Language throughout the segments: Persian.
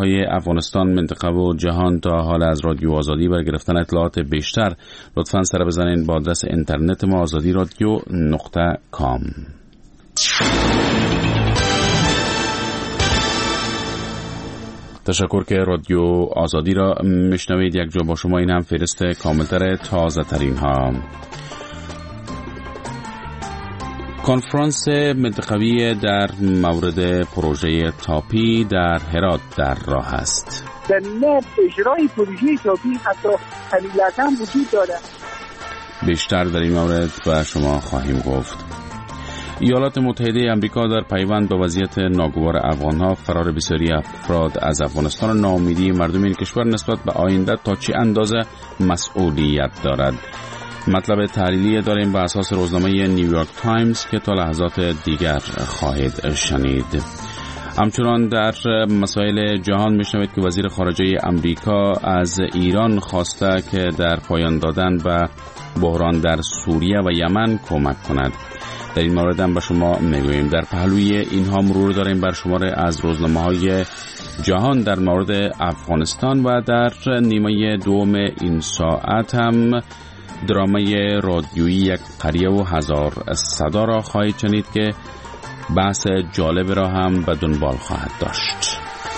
خبرهای افغانستان، منطقه و جهان تا حال از رادیو آزادی. برای گرفتن اطلاعات بیشتر لطفاً سر بزنید با آدرس اینترنت ما azadiradio.com. تشکر که رادیو آزادی را میشنوید. یک جا با شما. این هم فهرست کاملتر تازه ترین ها. کنفرانس منطقوی در مورد پروژه تاپی در هرات در راه است. زمینه اجرای پروژه تاپی حتی قلیلتاً وجود دارد. بیشتر در این مورد به شما خواهیم گفت. ایالات متحده آمریکا در پیوند با وضعیت ناگوار افغانها، فرار بسیاری افراد از افغانستان و ناامیدی مردم این کشور نسبت به آینده تا چه اندازه مسئولیت دارد. مطلب تحلیلی داریم به اساس روزنامه نیویورک تایمز که تا لحظات دیگر خواهید شنید. همچنان در مسائل جهان میشنوید که وزیر خارجه آمریکا از ایران خواسته که در پایان دادن به بحران در سوریه و یمن کمک کند. در این مورد هم به شما میگوییم. در پهلوی اینها مرور داریم بر شماره از روزنامه‌های جهان در مورد افغانستان و در نیمه دوم این ساعت هم درامای رادیویی یک قریه و هزار صدا را خواهید شنید که بحث جالب را هم به دنبال خواهد داشت.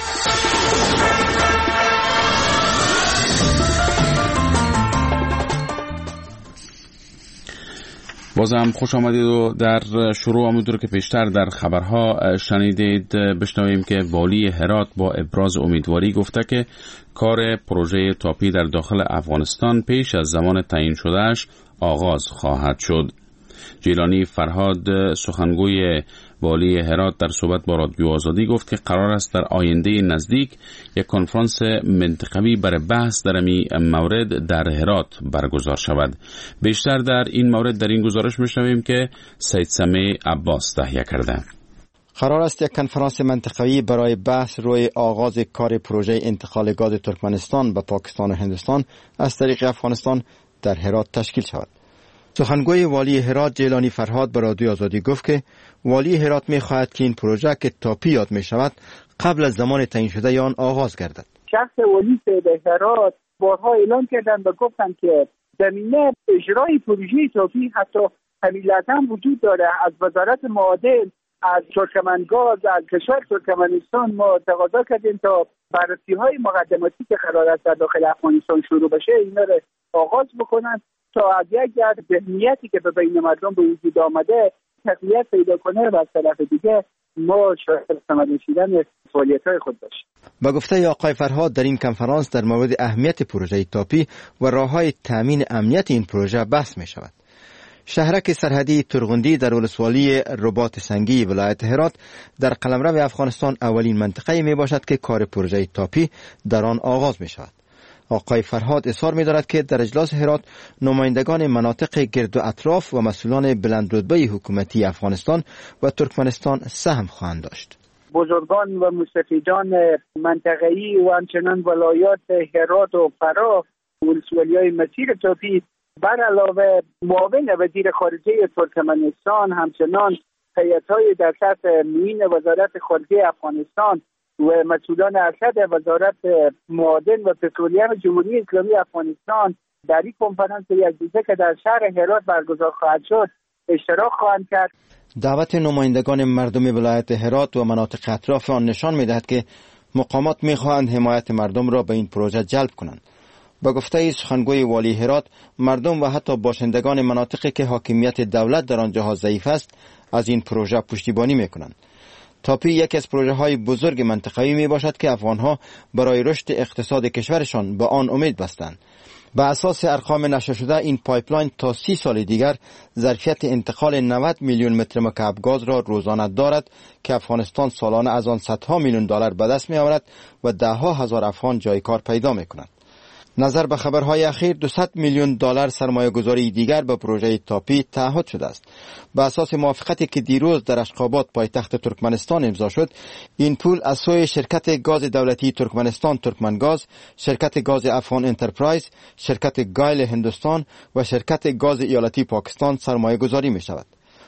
بازم خوش آمدید و در شروع همونطور که پیشتر در خبرها شنیدید بشنویم که والی هرات با ابراز امیدواری گفته که کار پروژه تاپی در داخل افغانستان پیش از زمان تعیین شدهش آغاز خواهد شد. جیلانی فرهاد سخنگوی والی هرات در صحبت با رادیو آزادی گفت که قرار است در آینده نزدیک یک کنفرانس منطقوی برای بحث در این مورد در هرات برگزار شود. بیشتر در این مورد در این گزارش میشنویم که سید سمیع عباس تهیه کرده. قرار است یک کنفرانس منطقوی برای بحث روی آغاز کار پروژه انتقال گاز ترکمنستان به پاکستان و هندوستان از طریق افغانستان در هرات تشکیل شود. سخنگوی والی هرات جیلانی فرهاد به رادیو آزادی گفت که والی هرات می خواهد که این پروژه که تاپی یاد می شود قبل از زمان تعیین شده آن آغاز گردد. شخص والی هرات بارها اعلام کردند و گفتند که زمینه اجرای پروژه تاپی حتی قلیلتاً وجود داره. از وزارت معادن، از ترکمنگاز، از کشور ترکمنستان ما تقاضا کردیم تا بررسی‌های مقدماتی که قرار است در داخل افغانستان شروع بشه اینا رو آغاز بکنن تا از یک ذهنیتی که به بین مردم به وجود آمده تقویت پیدا کنه و از طرف دیگه ما شاهد ثمر نشیدن فعالیت‌های خود باشیم. با گفته آقای فرهاد در این کنفرانس در مورد اهمیت پروژه تاپی و راه‌های تامین امنیت این پروژه بحث می شود. شهرک سرحدی ترغندی در ولسوالی رباط سنگی ولایت هرات در قلمرو افغانستان اولین منطقه می باشد که کار پروژه تاپی در آن آغاز می شود. آقای فرهاد اصرار می دارد که در اجلاس هرات نمایندگان مناطق گرد و اطراف و مسئولان بلندرتبه حکومتی افغانستان و ترکمنستان سهم خواهند داشت. بزرگان و مستفیدان منطقه‌ای و همچنان ولایات هرات و فرا ولسوالی‌های مسیر تاپی بر علاوه معاون وزیر خارجه ترکمنستان همچنان هیئت‌های در سطح معین وزارت خارجه افغانستان و مسئولان ارشد وزارت معادن و پترولیم جمهوری اسلامی افغانستان در این کنفرانس یک روزه که در شهر هرات برگزار خواهد شد اشتراک خواهند کرد. دعوت نمایندگان مردم ولایت هرات و مناطق اطراف آن نشان می‌دهد که مقامات می‌خواهند حمایت مردم را به این پروژه جلب کنند. با گفته سخنگوی والی هرات، مردم و حتی باشندگان مناطقی که حاکمیت دولت در آنجاها ضعیف است از این پروژه پشتیبانی می‌کنند. تاپی یکی از پروژه‌های بزرگ منطقه‌ای میباشد که افغان‌ها برای رشد اقتصاد کشورشان به آن امید بستند. به اساس ارقام نشر شده این پایپلاین تا 30 سال دیگر ظرفیت انتقال 90 میلیون متر مکعب گاز را روزانه دارد که افغانستان سالانه از آن صدها میلیون دلار به دست می‌آورد و ده‌ها هزار افغان جای کار پیدا می‌کنند. نظر به خبرهای اخیر 200 میلیون دلار سرمایه گذاری دیگر به پروژه تاپی تعهد شده است. به اساس موافقتی که دیروز در اشخاباد پایتخت ترکمنستان امضا شد، این پول از سوی شرکت گاز دولتی ترکمنستان ترکمنگاز، شرکت گاز افغان انترپرایز، شرکت گایل هندوستان و شرکت گاز ایالتی پاکستان سرمایه گذاری می شود.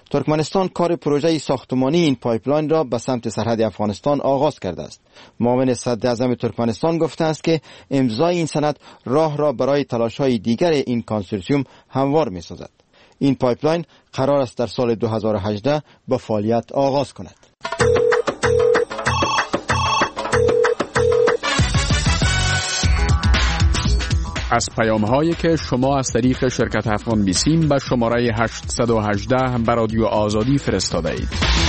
ترکمنستان کار پروژه ساختمانی این پایپلاین را به سمت سرحد افغانستان آغاز کرده است. معاون صدر اعظم ترکمنستان گفته است که امضای این سند راه را برای تلاش‌های دیگر این کنسورسیوم هموار می‌سازد. این پایپلاین قرار است در سال 2018 به فعالیت آغاز کند. از پیام‌هایی که شما از طریق شرکت افغان بیسیم به شماره 818 به رادیو آزادی فرستاده اید.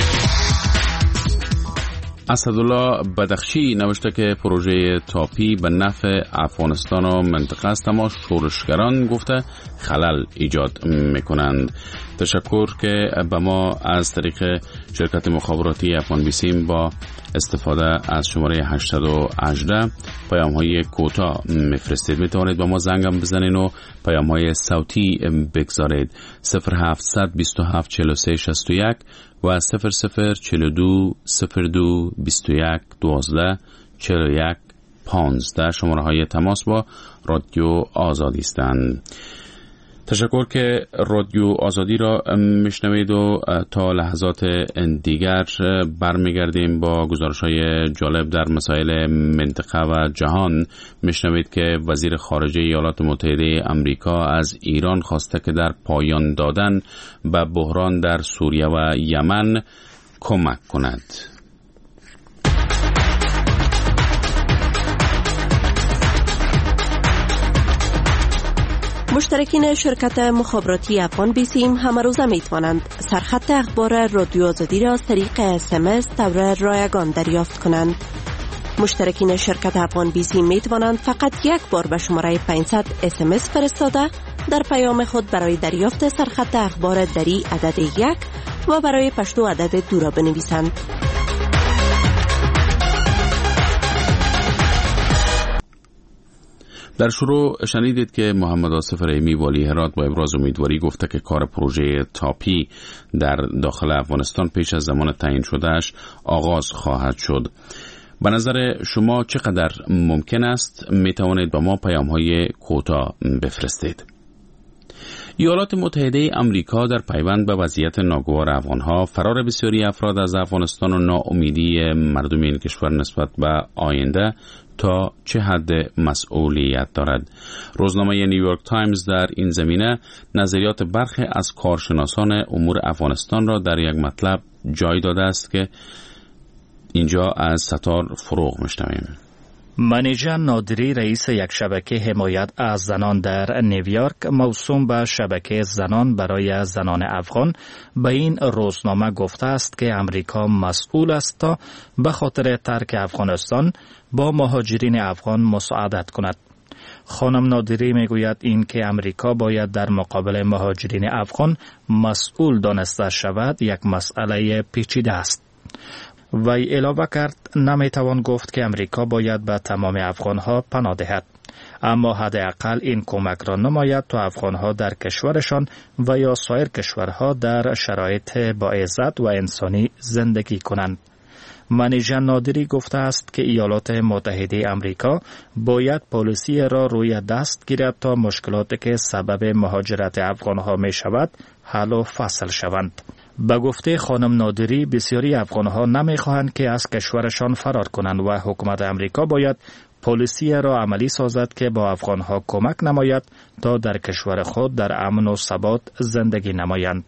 اسدالله بدخشی نوشته که پروژه تاپی به نفع افغانستان و منطقه است، اما شورشگران گفته خلل ایجاد میکنند. تشکر که به ما از طریق شرکت مخابراتی افغان بیسیم با استفاده از شماره 818 پیام های کوتاه میفرستید. میتوانید با ما زنگم بزنید و پیام های صوتی بگذارید. 0700 27 43 61 و 0042 02 21 12 41 15 شماره های تماس با رادیو آزادی هستند. تشکر که رادیو آزادی را میشنوید و تا لحظات دیگر برمیگردیم با گزارش‌های جالب در مسائل منطقه و جهان. میشنوید که وزیر خارجه ایالات متحده آمریکا از ایران خواسته که در پایان دادن به بحران در سوریه و یمن کمک کند. مشترکین شرکت مخابراتی افغان بیسیم همه روزه می توانند سرخط اخبار رادیو آزادی را از طریق SMS طور رایگان دریافت کنند. مشترکین شرکت افغان بیسیم می توانند فقط یک بار به شماره 500 SMS فرستاده در پیام خود برای دریافت سرخط اخبار دری عدد 1 و برای پشتو عدد 2 را بنویسند. در شروع شنیدید که محمد آصف رحیمی والی هرات با ابراز امیدواری گفته که کار پروژه تاپی در داخل افغانستان پیش از زمان تعیین شدهش آغاز خواهد شد. به نظر شما چقدر ممکن است؟ می توانید با ما پیام های کوتاه بفرستید. ایالات متحده آمریکا در پیوند به وضعیت ناگوار افغانها، فرار بسیاری افراد از افغانستان و ناامیدی مردم این کشور نسبت به آینده تا چه حد مسئولیت دارد. روزنامه نیویورک تایمز در این زمینه نظریات برخی از کارشناسان امور افغانستان را در یک مطلب جای داده است که اینجا از ستار فروغ میشنویم. منیژه نادری رئیس یک شبکه حمایت از زنان در نیویورک موسوم به شبکه زنان برای زنان افغان به این روزنامه گفته است که امریکا مسئول است تا به خاطر ترک افغانستان با مهاجرین افغان مساعدت کند. خانم نادری میگوید این که امریکا باید در مقابل مهاجرین افغان مسئول دانسته شود یک مسئله پیچیده است. وی اضافه کرد نمیتوان گفت که امریکا باید به تمام افغانها پناه دهد، اما حداقل این کمک را نماید تا افغانها در کشورشان و یا سایر کشورها در شرایط با عزت و انسانی زندگی کنند. منیژه نادری گفته است که ایالات متحده آمریکا باید پالیسی را روی دست گیرد تا مشکلاتی که سبب مهاجرت افغانها می شود حل و فصل شوند. به گفته خانم نادری بسیاری افغانها نمیخواهند که از کشورشان فرار کنند و حکومت امریکا باید پالیسی را عملی سازد که با افغانها کمک نماید تا در کشور خود در امن و ثبات زندگی نمایند.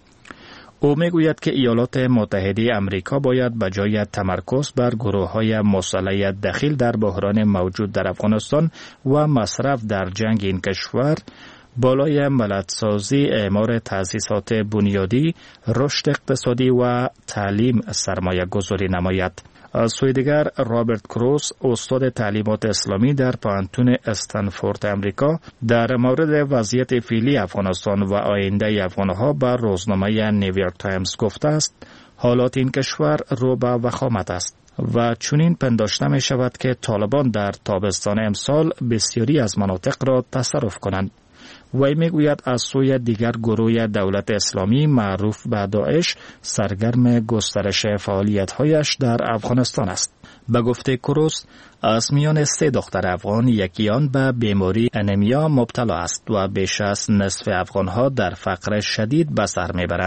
او میگوید که ایالات متحده آمریکا باید به جای تمرکز بر گروه‌های مسلح دخیل در بحران موجود در افغانستان و مصرف در جنگ این کشور بالای ملت‌سازی، اعمار تأسیسات بنیادی، رشد اقتصادی و تعلیم سرمایه گذاری نماید. از سوی دیگر رابرت کروس استاد تعلیمات اسلامی در پوهنتون استنفورد امریکا در مورد وضعیت فعلی افغانستان و آینده افغانها به روزنامه نیویورک تایمز گفته است حالات این کشور رو به وخامت است و چنین پنداشته می شود که طالبان در تابستان امسال بسیاری از مناطق را تصرف کنند. وی میگوید از سوی دیگر گروه دولت اسلامی معروف به داعش سرگرم گسترش فعالیت‌هایش در افغانستان است. به گفته کروس از میان 3 دختر افغان یکی آن به بیماری انیمیا مبتلا است و بیش از نصف افغانها در فقر شدید به سر میبرند.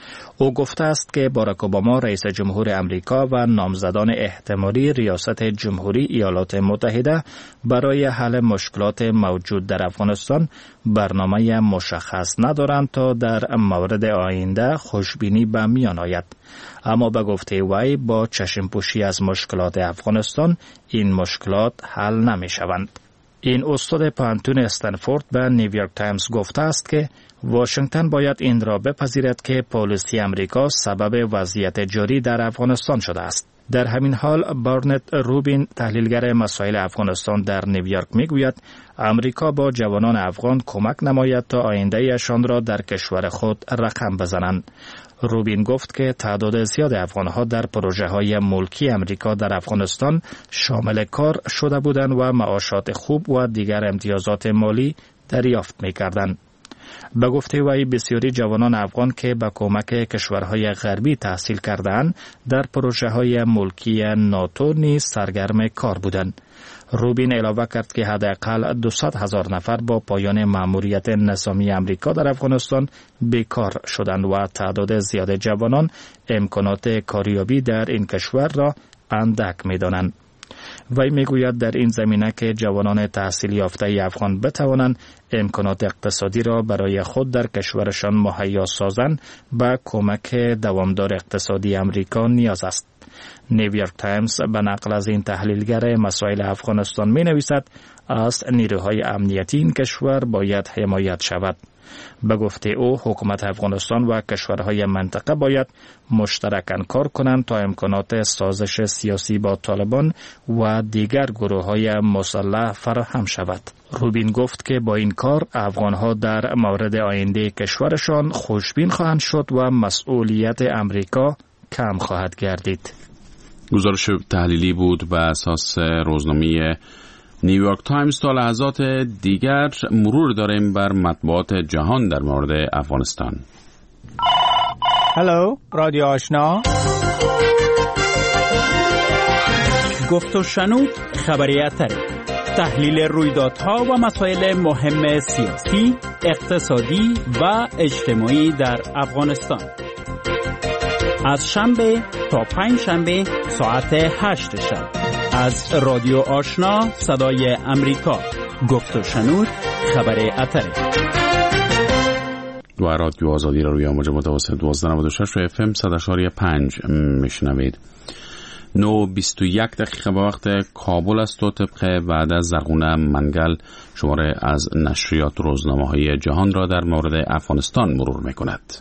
او گفته است که باراک اوباما رئیس جمهور امریکا و نامزدان احتمالی ریاست جمهوری ایالات متحده برای حل مشکلات موجود در افغانستان برنامه مشخص ندارند تا در مورد آینده خوشبینی به میان آید. اما به گفته وی با چشمپوشی از مشکلات افغانستان این مشکلات حل نمی شوند. این استاد پانتون استنفورد به نیویورک تایمز گفته است که واشنگتن باید این را بپذیرد که پالیسی امریکا سبب وضعیت جاری در افغانستان شده است. در همین حال بارنت روبین تحلیلگر مسائل افغانستان در نیویورک میگوید امریکا با جوانان افغان کمک نماید تا آینده‌شان را در کشور خود رقم بزنند. روبین گفت که تعداد زیاد افغانها در پروژه‌های ملکی امریکا در افغانستان شامل کار شده بودند و معاشات خوب و دیگر امتیازات مالی دریافت می‌کردند. به گفته وی بسیاری جوانان افغان که به کمک کشورهای غربی تحصیل کردند در پروژه‌های ملکی ناتو نیز سرگرم کار بودند. روبین علاوه کرد که حداقل 200,000 نفر با پایان مأموریت نظامی امریکا در افغانستان بیکار شدند و تعداد زیاد جوانان امکانات کاریابی در این کشور را اندک می‌دانند. وی میگوید در این زمینه که جوانان تحصیل یافته افغان بتوانند امکانات اقتصادی را برای خود در کشورشان مهیا سازند به کمک دوامدار اقتصادی امریکا نیاز است. نیویورک تایمز به نقل از این تحلیلگر مسائل افغانستان می نویسد از نیروهای امنیتی این کشور باید حمایت شود. به گفته او حکومت افغانستان و کشورهای منطقه باید مشترکاً کار کنند تا امکانات سازش سیاسی با طالبان و دیگر گروه‌های مسلح فراهم شود. روبین گفت که با این کار افغانها در مورد آینده کشورشان خوشبین خواهند شد و مسئولیت امریکا کم خواهد گردید. گزارش تحلیلی بود بر اساس روزنامه نیویورک تایمز. تا لحظات دیگر مرور داریم بر مطبوعات جهان در مورد افغانستان. هلو رادیو آشنا، گفت و شنود خبریت تحلیل رویدادها و مسائل مهم سیاسی، اقتصادی و اجتماعی در افغانستان از شنبه تا پنج شنبه ساعت 8 شب از رادیو آشنا صدای امریکا. گفت و شنود خبر اتره و رادیو آزادی را روی امواج متوسط 1296 و FM 100.5 میشنوید. 9:21 دقیقه به وقت کابل است و طبق بعد از زرغونه منگل شماره از نشریات روزنامه‌های جهان را در مورد افغانستان مرور می‌کند.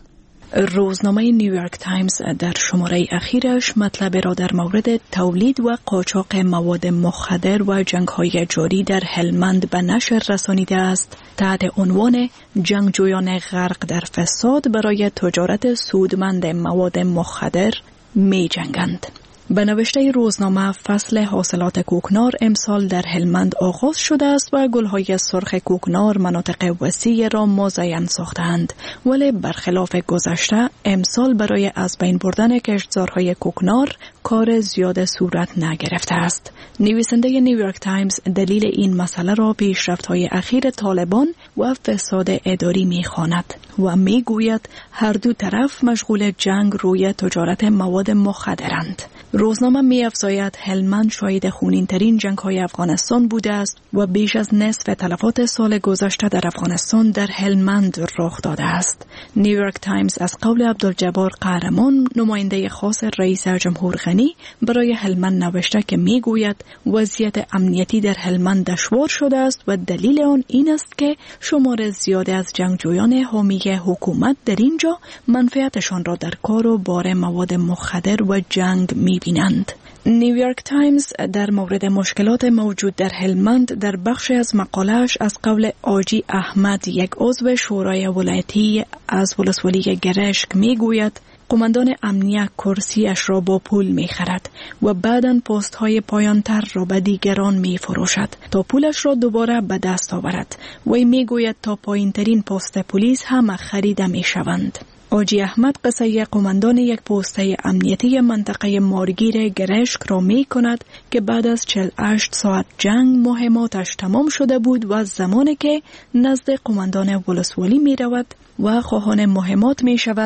روزنامه نیویورک تایمز در شماره اخیرش مطلب را در مورد تولید و قاچاق مواد مخدر و جنگ‌های جاری در هلمند به نشر رسانیده است تحت عنوان جنگجویان غرق در فساد برای تجارت سودمند مواد مخدر می جنگند. به نوشته روزنامه فصل حاصلات کوکنار امسال در هلمند آغاز شده است و گل‌های سرخ کوکنار مناطق وسیع را مزین ساختند، ولی برخلاف گذشته امسال برای از بین بردن کشتزارهای کوکنار کار زیاد صورت نگرفته است. نویسنده نیویورک تایمز دلیل این مسئله را پیشرفت‌های اخیر طالبان و فساد اداری می‌خواند و می‌گوید هر دو طرف مشغول جنگ روی تجارت مواد مخدرند. روزنامه می‌افزاید هلمند شاهد خونین‌ترین جنگ‌های افغانستان بوده است و بیش از نصف تلفات سال گذشته در افغانستان در هلمند رخ داده است. نیویورک تایمز از قول عبدالجبار قهرمان نماینده خاص رئیس جمهور غنی برای هلمند نوشته که می‌گوید وضعیت امنیتی در هلمند دشوار شده است و دلیل آن این است که شمار زیاد از جنگجویان حامی حکومت در اینجا منفعتشان را در کار و بار مواد مخدر و جنگ می‌بینند. نیویورک تایمز در مورد مشکلات موجود در هلمند در بخش از مقاله‌اش از قول آجی احمد، یک عضو شورای ولایتی از ولسوالی گرشک، میگوید قماندان امنیه کرسیش را با پول می‌خرد و بعداً پست‌های پایان‌تر را به دیگران می‌فروشد تا پولش را دوباره به دست آورد. وی میگوید تا پایین‌ترین پست پلیس هم خریده می‌شوند. آجی احمد قصه قماندان یک پسته امنیتی منطقه مارگیر گرشک را می کند که بعد از 48 ساعت جنگ مهماتش تمام شده بود و زمانی که نزد قماندان ولسوالی می رود و خواهان مهمات می شود،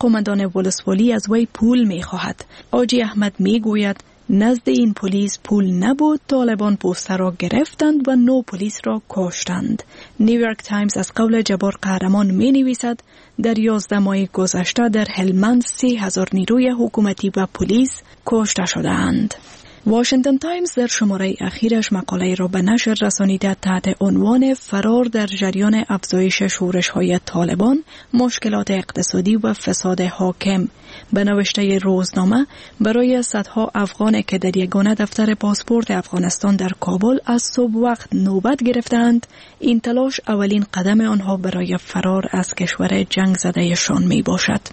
قماندان ولسوالی از وی پول می خواهد. آجی احمد می گوید نزد این پلیس پول نبود، طالبان پوستر را گرفتند و 9 پلیس را کشتند. نیویورک تایمز از قول جبار قهرمان می نویسد در 11 ماه گذشته در هلمند 30,000 نیروی حکومتی و پلیس کشته شدند. واشنگتن تایمز در شماره اخیرش مقاله را به نشر رسانیده تحت عنوان فرار در جریان افزایش شورش‌های طالبان، مشکلات اقتصادی و فساد حاکم به نوشته روزنامه برای صدها افغان که در یگانه دفتر پاسپورت افغانستان در کابل از صبح وقت نوبت گرفتند، این تلاش اولین قدم آنها برای فرار از کشور جنگ زدهشان می باشد.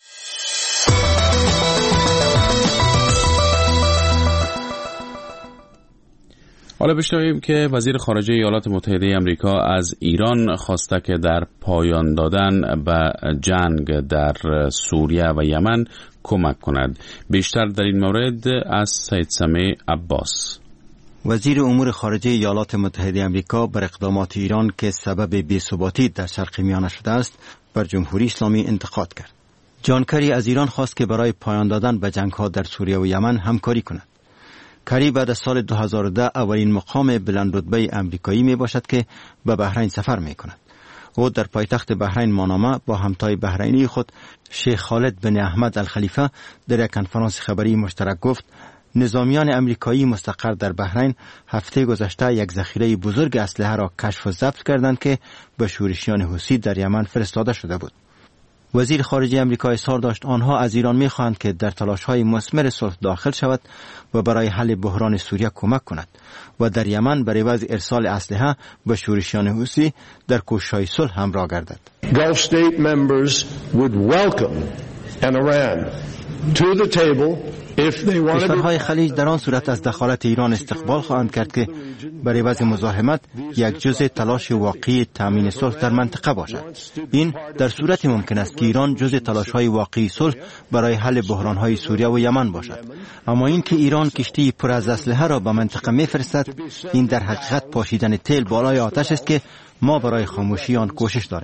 حالا بشنویم که وزیر خارجه ایالات متحده آمریکا از ایران خواسته که در پایان دادن به جنگ در سوریه و یمن کمک کند. بیشتر در این مورد از سید سمیع عباس. وزیر امور خارجه ایالات متحده آمریکا بر اقدامات ایران که سبب بی‌ثباتی در شرق میانه شده است بر جمهوری اسلامی انتقاد کرد. جان کری از ایران خواست که برای پایان دادن به جنگ‌ها در سوریه و یمن همکاری کند. کری بعد از سال 2010 اولین مقام بلند رتبه امریکایی می باشد که به بحرین سفر می کند. او در پایتخت بحرین مانامه با همتای بحرینی خود شیخ خالد بن احمد الخلیفه در یک کنفرانس خبری مشترک گفت نظامیان امریکایی مستقر در بحرین هفته گذشته یک ذخیره بزرگ اسلحه را کشف و ضبط کردند که به شورشیان حوثی در یمن فرستاده شده بود. وزیر خارجه آمریکا اصرار داشت آنها از ایران می‌خواهند که در تلاش‌های مثمر صلح داخل شود و برای حل بحران سوریه کمک کند و در یمن برای عوض ارسال اسلحه به شورشیان حوثی در کوشش‌های صلح همراه گردد. Gulf state members would welcome Iran to the table if they wanted. کشورهای خلیج در آن صورت از دخالت ایران استقبال خواهند کرد که برای عوض مزاحمت یک جزء تلاش واقعی تامین صلح در منطقه باشد. این در صورتی ممکن است که ایران جزء تلاش‌های واقعی صلح برای حل بحران‌های سوریه و یمن باشد. اما این که ایران کشتی پر از اسلحه را به منطقه می‌فرستد، این در حقیقت پاشیدن تیل بالای آتش است که ما برای خاموشی آن کوشش داریم.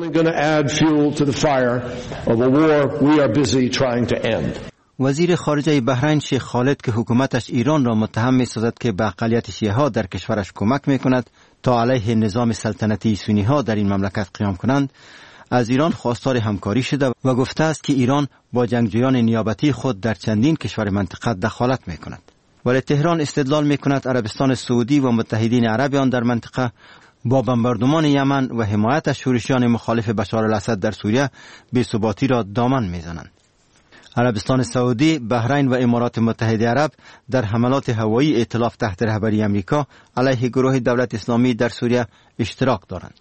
وزیر خارجه بحرین شیخ خالد که حکومتش ایران را متهم می‌سازد که به اقلیت شیعه ها در کشورش کمک می‌کند تا علیه نظام سلطنتی سنی ها در این مملکت قیام کنند، از ایران خواستار همکاری شده و گفته است که ایران با جنگجویان نیابتی خود در چندین کشور منطقه دخالت می‌کند. ولی تهران استدلال می‌کند عربستان سعودی و متحدین عرب آن در منطقه با بمباردمان یمن و حمایت شورشیان مخالف بشار الاسد در سوریه بی‌ثباتی را دامن می‌زنند. عربستان سعودی، بحرین و امارات متحده عرب در حملات هوایی ائتلاف تحت رهبری امریکا علیه گروه دولت اسلامی در سوریه اشتراک دارند.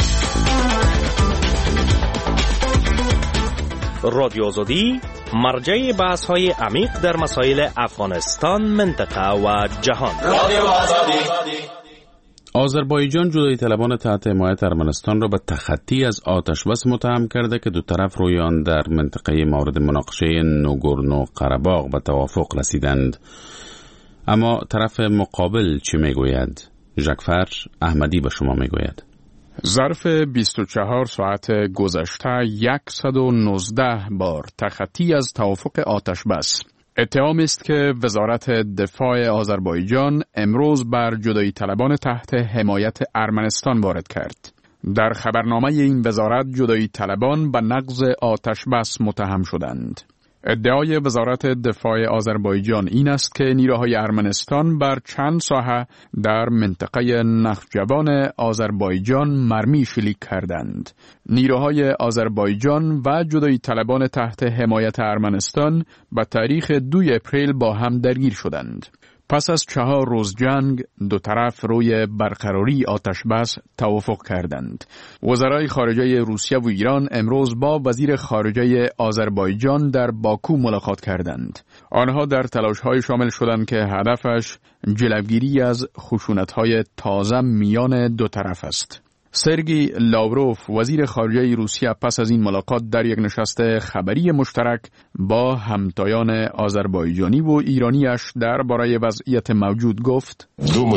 رادیو آزادی مرجع بحث‌های عمیق در مسائل افغانستان، منطقه و جهان. رادیو آزادی. آذربایجان جدایی طلبان تحت حمایت ارمنستان را به تخطی از آتشبس متهم کرده که دو طرف روی آن در منطقه مورد مناقشه نوگورنو قره‌باغ به توافق رسیدند. اما طرف مقابل چی میگوید؟ ژکفر احمدی به شما میگوید. ظرف 24 ساعت گذشته 119 بار تخطی از توافق آتشبس. اتهام است که وزارت دفاع آذربایجان امروز بر جدایی طلبان تحت حمایت ارمنستان وارد کرد. در خبرنامه این وزارت جدایی طلبان به نقض آتشبس متهم شدند. ادعای وزارت دفاع آذربایجان این است که نیروهای ارمنستان بر چند ساحه در منطقه نخجوان آذربایجان مرمی شلیک کردند. نیروهای آذربایجان و جدایی طلبان تحت حمایت ارمنستان به تاریخ 2 اپریل با هم درگیر شدند. پس از 4 روز جنگ دو طرف روی برقراری آتشبس توافق کردند. وزرای خارجه روسیه و ایران امروز با وزیر خارجه آذربایجان در باکو ملاقات کردند. آنها در تلاش‌های شامل شدند که هدفش جلوگیری از خشونت‌های تازه میان دو طرف است. سرگی لاوروف وزیر خارجه روسیه پس از این ملاقات در یک نشست خبری مشترک با همتایان آذربایجانی و ایرانیش درباره وضعیت موجود گفت: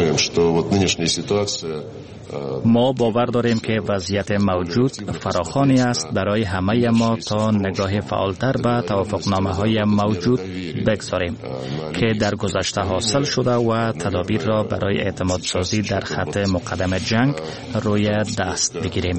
ما باور داریم که وضعیت موجود فراخوانی است برای همه ما تا نگاه فعالتر به توافقنامه‌های موجود بگذاریم که در گذشته حاصل شده و تدابیر را برای اعتماد سازی در خط مقدم جنگ روی دست بگیریم.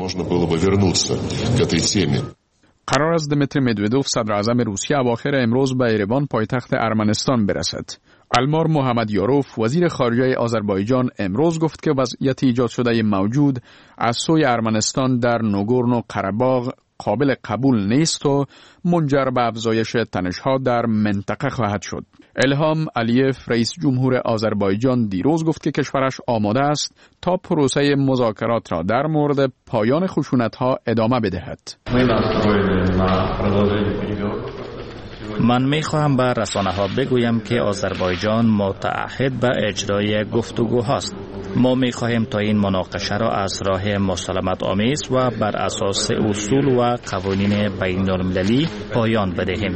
قرار است دمیتری مدودوف صدر اعظم روسیه اواخر امروز به ایروان پایتخت ارمنستان برسد. المار محمدیاروف وزیر خارجه آذربایجان امروز گفت که وضعیت ایجاد شده موجود از سوی ارمنستان در ناگورنو قره‌باغ قابل قبول نیست و منجر به افزایش تنش‌ها در منطقه خواهد شد. الهام علیف رئیس جمهور آذربایجان دیروز گفت که کشورش آماده است تا پروسه مذاکرات را در مورد پایان خشونت‌ها ادامه بدهد. من می‌خواهم به رسانه‌ها بگویم که آذربایجان متعهد به اجرای گفتگوهاست. ما می‌خواهیم تا این مناقشه را از راه مسالمت آمیز و بر اساس اصول و قوانین بین‌المللی پایان بدهیم.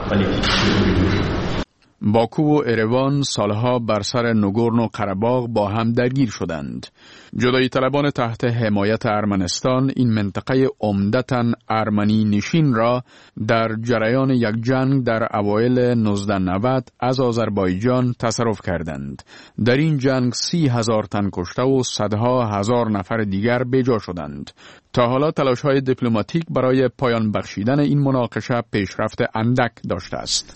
باکو و ایروان سالها بر سر ناگورنو قره‌باغ با هم درگیر شدند. جدایی طلبان تحت حمایت ارمنستان این منطقه عمدتاً ارمنی نشین را در جریان یک جنگ در اوایل 1990 از آذربایجان تصرف کردند. در این جنگ 30,000 تن کشته و صدها هزار نفر دیگر بیجا شدند. تا حالا تلاش‌های دیپلماتیک برای پایان بخشیدن این مناقشه پیشرفت اندک داشته است.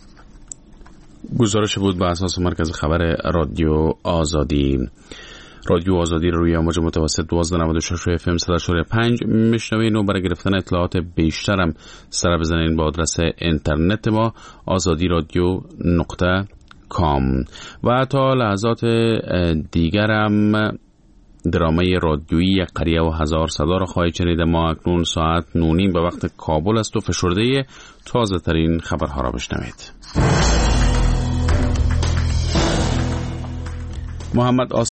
گزارش بود بر اساس مرکز خبر رادیو آزادی. رادیو آزادی روی امواج متوسط 1296 اف ام 104.5 میشنوین و برای گرفتن اطلاعات بیشتر هم سر بزنین با آدرس اینترنت ما azadi.radio.com و تا لحظات دیگر هم درامه رادیویی قریه و هزار صدا را خواهید شنید. ما اکنون ساعت 9:30 به وقت کابل است و فشرده تازه ترین خبرها را بشنوید. محمد